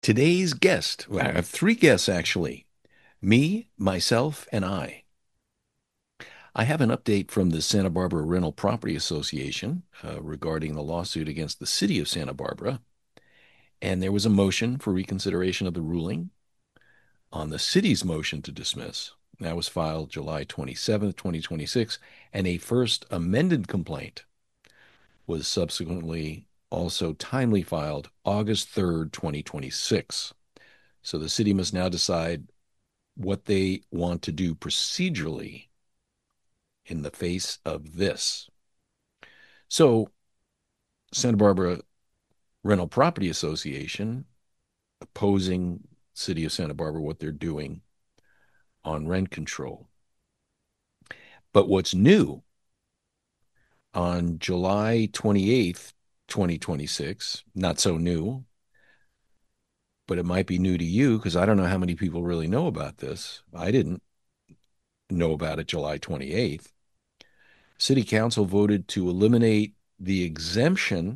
Today's guest, well, I have three guests actually: me, myself, and I. I have an update from the Santa Barbara Rental Property Association regarding the lawsuit against the city of Santa Barbara. And there was a motion for reconsideration of the ruling on the city's motion to dismiss. That was filed July 27th, 2026. And a first amended complaint was subsequently also timely filed August 3rd, 2026. So the city must now decide what they want to do procedurally in the face of this. So, Santa Barbara Rental Property Association opposing City of Santa Barbara what they're doing on rent control. But what's new on July 28th, 2026, not so new, but it might be new to you because I don't know how many people really know about this. I didn't know about it July 28th. City Council voted to eliminate the exemption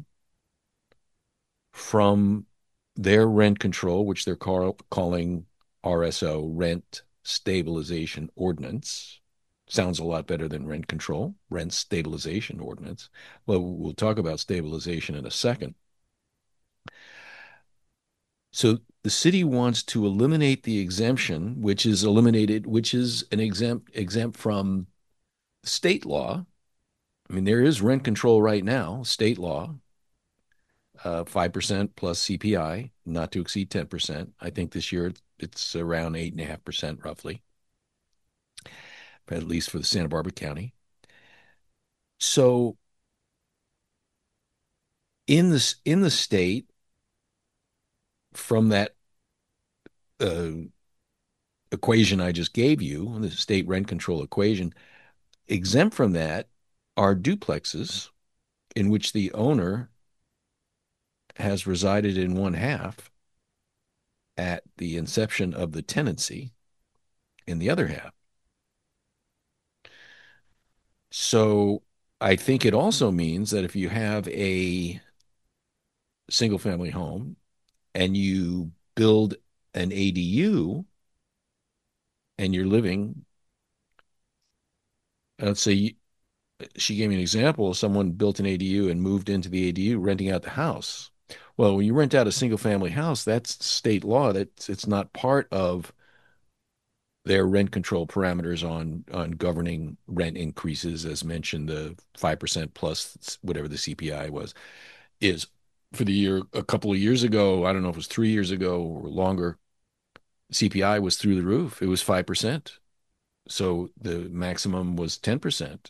from their rent control, which they're calling RSO, Rent Stabilization Ordinance. Sounds a lot better than rent control, rent stabilization ordinance. Well, we'll talk about stabilization in a second. So the city wants to eliminate the exemption, which is eliminated, which is an exempt from state law. I mean, there is rent control right now, state law, 5% plus CPI, not to exceed 10%. I think this year it's around 8.5% roughly, at least for the Santa Barbara County. So in the state, from that uh, equation I just gave you, the state rent control equation, exempt from that are duplexes in which the owner has resided in one half at the inception of the tenancy in the other half. So I think it also means that if you have a single family home and you build an ADU and you're living, let's say she gave me an example. Someone built an ADU and moved into the ADU, renting out the house. Well, when you rent out a single family house, that's state law. It's not part of their rent control parameters on governing rent increases, as mentioned, the 5% plus whatever the CPI was, is for the year a couple of years ago. I don't know if it was 3 years ago or longer. CPI was through the roof. It was 5%. So the maximum was 10%.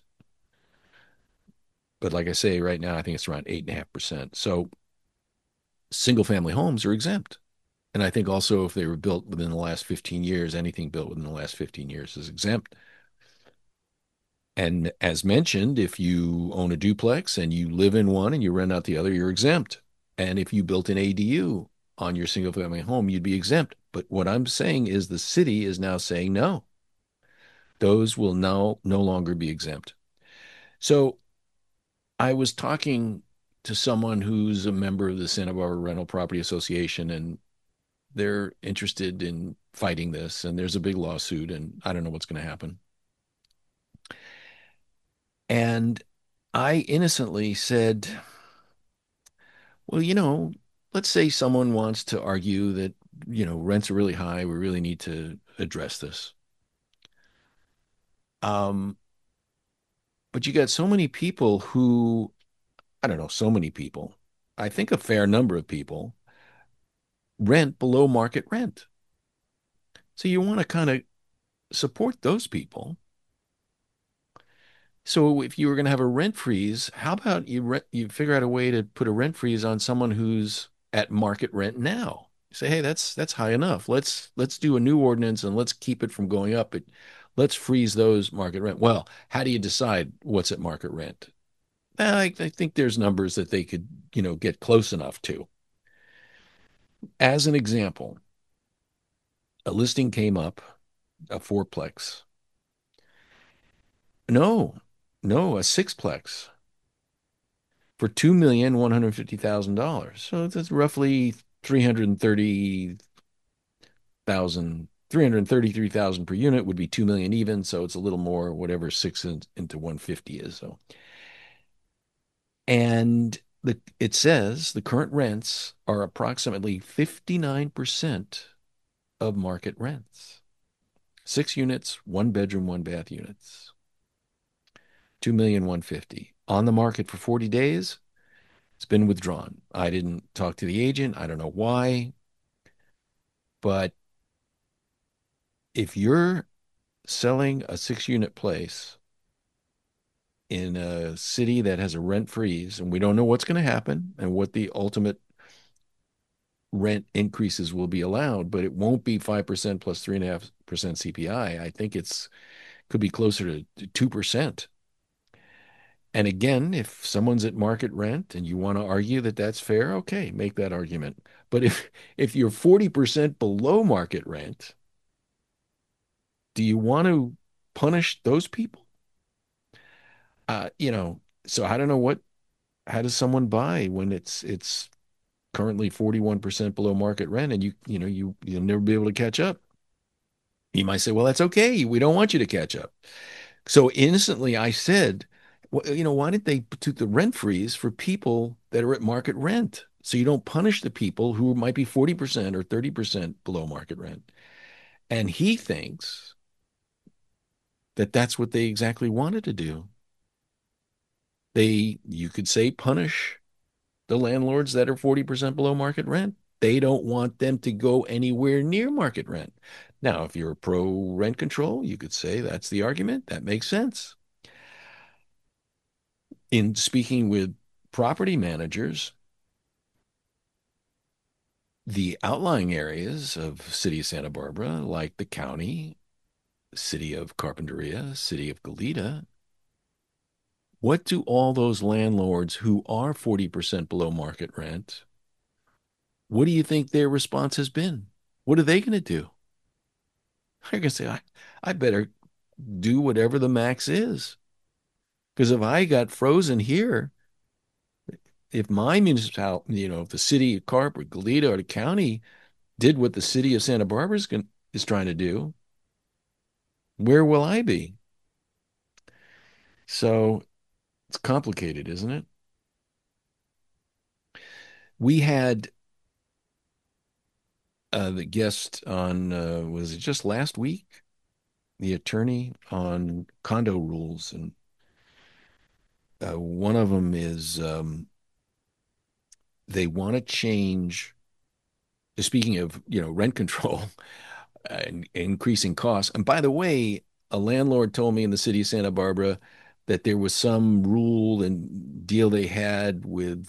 But like I say, right now, I think it's around 8.5%. So single family homes are exempt. And I think also if they were built within the last 15 years, anything built within the last 15 years is exempt. And as mentioned, if you own a duplex and you live in one and you rent out the other, you're exempt. And if you built an ADU on your single family home, you'd be exempt. But what I'm saying is the city is now saying no, those will now no longer be exempt. So I was talking to someone who's a member of the Santa Barbara Rental Property Association, and they're interested in fighting this. And there's a big lawsuit, and I don't know what's going to happen. And I innocently said, well, let's say someone wants to argue that, rents are really high. We really need to address this. Um, but you got so many people who, I don't know, so many people, I think a fair number of people rent below market rent. So you want to kind of support those people. So if you were going to have a rent freeze, how about you figure out a way to put a rent freeze on someone who's at market rent now? You say, hey, that's high enough. Let's do a new ordinance and let's keep it from going up. Let's freeze those market rent. Well, how do you decide what's at market rent? I think there's numbers that they could, get close enough to. As an example, a listing came up, a fourplex. No, no, a sixplex for $2,150,000. So that's roughly 330,000, 333,000 per unit would be 2 million even. So it's a little more, whatever into 150 is. So, and it says the current rents are approximately 59% of market rents. 6 units, one bedroom, one bath units, 2,150,000 on the market for 40 days. It's been withdrawn. I didn't talk to the agent. I don't know why, but if you're selling a 6 unit place in a city that has a rent freeze, and we don't know what's going to happen and what the ultimate rent increases will be allowed, but it won't be 5% plus 3.5% CPI. I think it's could be closer to 2%. And again, if someone's at market rent and you want to argue that that's fair, okay, make that argument. But if you're 40% below market rent, do you want to punish those people? You know, so I don't know how does someone buy when it's currently 41% below market rent and you'll never be able to catch up. You might say, well, that's okay. We don't want you to catch up. So innocently, I said, well, why didn't they do the rent freeze for people that are at market rent? So you don't punish the people who might be 40% or 30% below market rent. And he thinks that that's what they exactly wanted to do. You could say, punish the landlords that are 40% below market rent. They don't want them to go anywhere near market rent. Now, if you're pro rent control, you could say that's the argument. That makes sense. In speaking with property managers, the outlying areas of city of Santa Barbara, like the county, city of Carpinteria, city of Goleta, what do all those landlords who are 40% below market rent, what do you think their response has been? What are they going to do? They're going to say, I better do whatever the max is. Because if I got frozen here, if my municipality, if the city of Carp or Goleta or the county did what the city of Santa Barbara is trying to do, where will I be? So it's complicated, isn't it? We had the guest on, was it just last week? The attorney on condo rules. And one of them is they want to change, speaking of, rent control and increasing costs. And by the way, a landlord told me in the city of Santa Barbara that there was some rule and deal they had with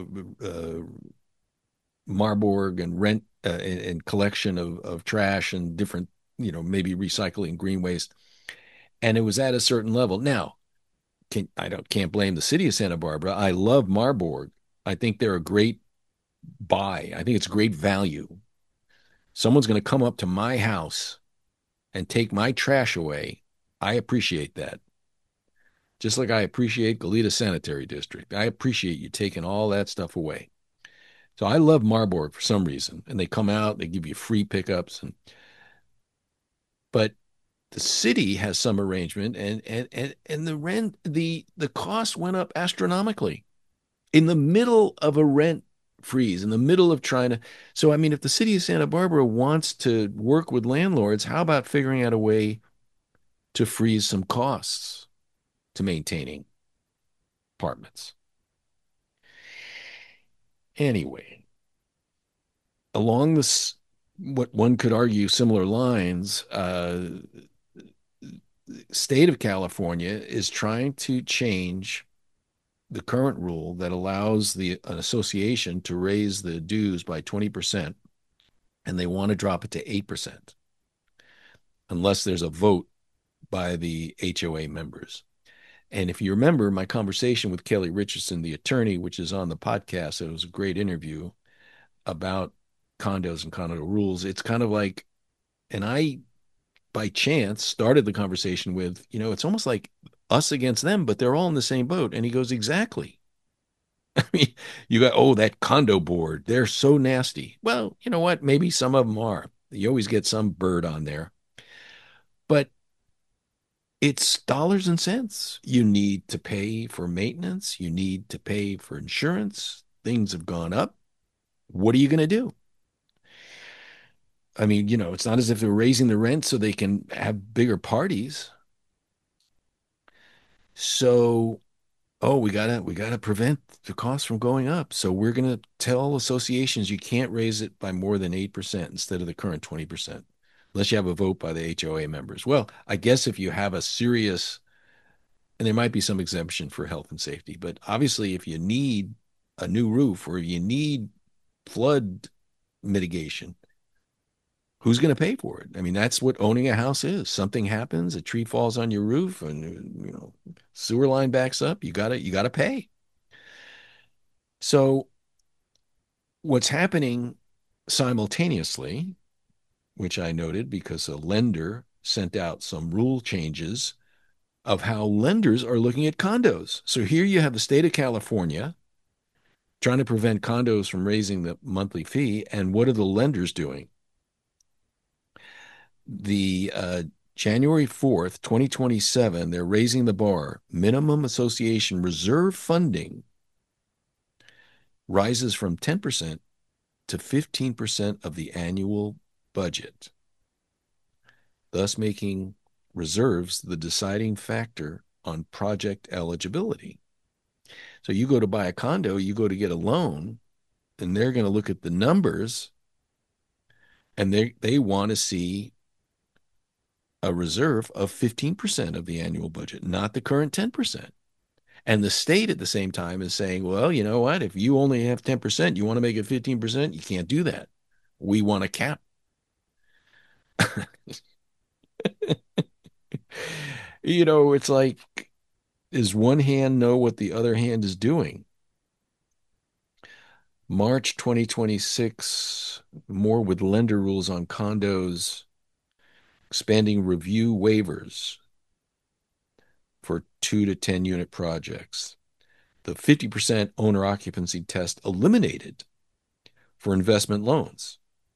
Marburg and rent and collection of trash and different, maybe recycling green waste. And it was at a certain level. Now, can't blame the city of Santa Barbara. I love Marburg. I think they're a great buy. I think it's great value. Someone's going to come up to my house and take my trash away. I appreciate that. Just like I appreciate Goleta Sanitary District. I appreciate you taking all that stuff away. So I love Marburg for some reason. And they come out, they give you free pickups. But the city has some arrangement and the rent, the cost went up astronomically in the middle of a rent freeze, in the middle of trying to. So, I mean, if the city of Santa Barbara wants to work with landlords, how about figuring out a way to freeze some costs to maintaining apartments? Anyway, along this, what one could argue similar lines, state of California is trying to change the current rule that allows an association to raise the dues by 20%, and they want to drop it to 8% unless there's a vote by the HOA members. And if you remember my conversation with Kelly Richardson, the attorney, which is on the podcast, it was a great interview about condos and condo rules. It's kind of like, and I, by chance, started the conversation with, it's almost like us against them, but they're all in the same boat. And he goes, exactly. I mean, you got, oh, that condo board, they're so nasty. Well, you know what? Maybe some of them are. You always get some bird on there, but it's dollars and cents. You need to pay for maintenance, you need to pay for insurance. Things have gone up. What are you going to do? I mean, it's not as if they're raising the rent so they can have bigger parties. So, oh, we gotta prevent the cost from going up. So we're gonna tell associations you can't raise it by more than 8% instead of the current 20%, unless you have a vote by the HOA members. Well, I guess if you have a serious, and there might be some exemption for health and safety, but obviously if you need a new roof or you need flood mitigation, who's going to pay for it? I mean, that's what owning a house is. Something happens, a tree falls on your roof, and sewer line backs up. You gotta pay. So what's happening simultaneously, which I noted because a lender sent out some rule changes of how lenders are looking at condos. So here you have the state of California trying to prevent condos from raising the monthly fee, and what are the lenders doing? The January 4th, 2027, they're raising the bar. Minimum association reserve funding rises from 10% to 15% of the annual budget, thus making reserves the deciding factor on project eligibility. So you go to buy a condo, you go to get a loan, and they're going to look at the numbers and they want to see a reserve of 15% of the annual budget, not the current 10%. And the state at the same time is saying, well, you know what? If you only have 10%, you want to make it 15%, you can't do that. We want a cap. It's like, does one hand know what the other hand is doing? March 2026, more with lender rules on condos, expanding review waivers for 2 to 10 unit projects. The 50% owner occupancy test eliminated for investment loans,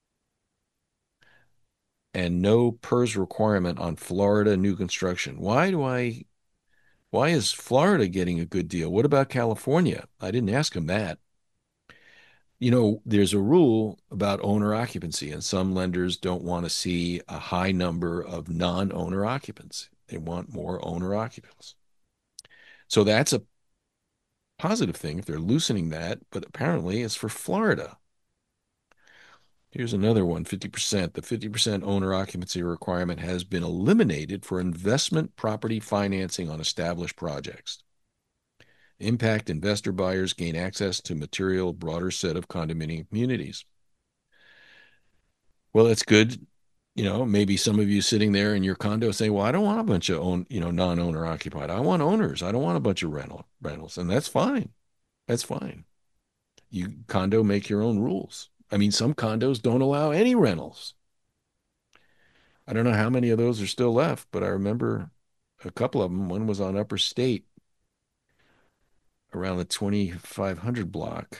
and no PERS requirement on Florida new construction. Why is Florida getting a good deal? What about California? I didn't ask him that. There's a rule about owner occupancy, and some lenders don't want to see a high number of non-owner occupants. They want more owner occupants. So that's a positive thing if they're loosening that, but apparently it's for Florida. Here's another one, 50%. The 50% owner occupancy requirement has been eliminated for investment property financing on established projects. Impact investor buyers gain access to material broader set of condominium communities. Well, that's good. Maybe some of you sitting there in your condo saying, well, I don't want a bunch of non-owner occupied. I want owners. I don't want a bunch of rentals. And that's fine. That's fine. You condo make your own rules. I mean, some condos don't allow any rentals. I don't know how many of those are still left, but I remember a couple of them. One was on Upper State around the 2500 block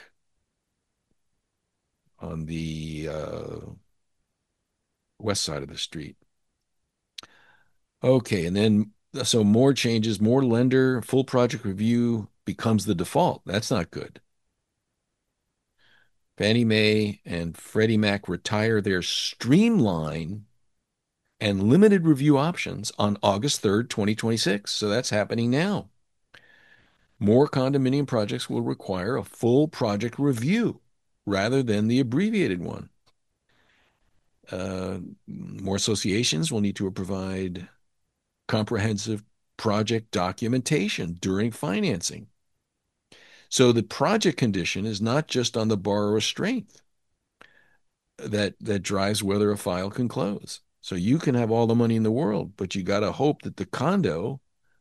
on the west side of the street. Okay, and then so more changes, more lender, full project review becomes the default. That's not good. Fannie Mae and Freddie Mac retire their streamline and limited review options on August 3rd, 2026. So that's happening now. More condominium projects will require a full project review rather than the abbreviated one. More associations will need to provide comprehensive project documentation during financing. So the project condition is not just on the borrower's strength that drives whether a file can close. So you can have all the money in the world, but you got to hope that the condo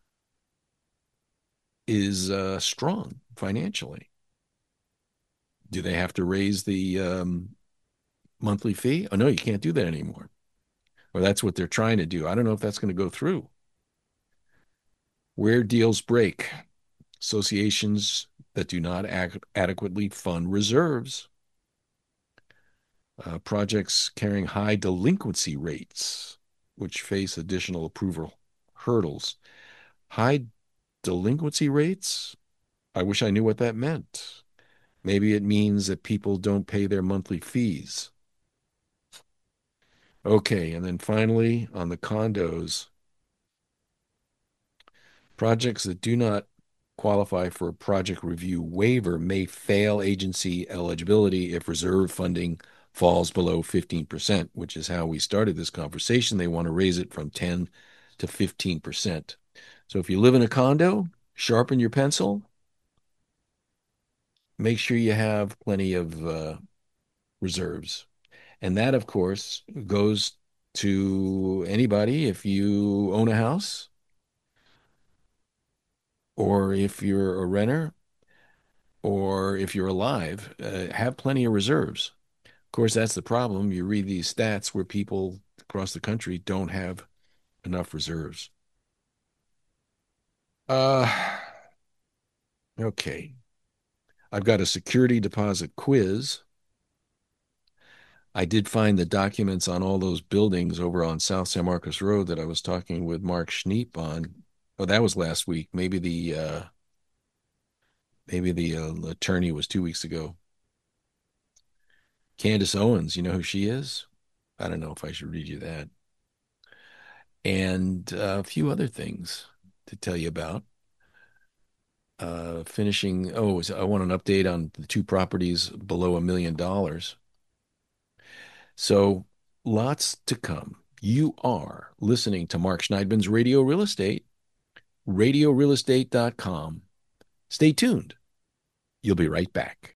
is strong financially. Do they have to raise the monthly fee? Oh, no, you can't do that anymore. Or that's what they're trying to do. I don't know if that's going to go through. Where deals break, associations that do not adequately fund reserves. Projects carrying high delinquency rates, which face additional approval hurdles. High delinquency rates? I wish I knew what that meant. Maybe it means that people don't pay their monthly fees. Okay, and then finally, on the condos, projects that do not qualify for a project review waiver may fail agency eligibility if reserve funding falls below 15%, which is how we started this conversation. They want to raise it from 10 to 15%. So if you live in a condo, sharpen your pencil. Make sure you have plenty of reserves. And that, of course, goes to anybody if you own a house or if you're a renter or if you're alive, have plenty of reserves. Of course, that's the problem. You read these stats where people across the country don't have enough reserves. Uh, okay. I've got a security deposit quiz. I did find the documents on all those buildings over on South San Marcos Road that I was talking with Mark Schneep on. Oh, that was last week. Maybe the attorney was 2 weeks ago. Candace Owens, you know who she is? I don't know if I should read you that. And a few other things to tell you about. Finishing, I want an update on the two properties below $1 million. So lots to come. You are listening to Mark Schneidman's Radio Real Estate, radiorealestate.com. Stay tuned. You'll be right back.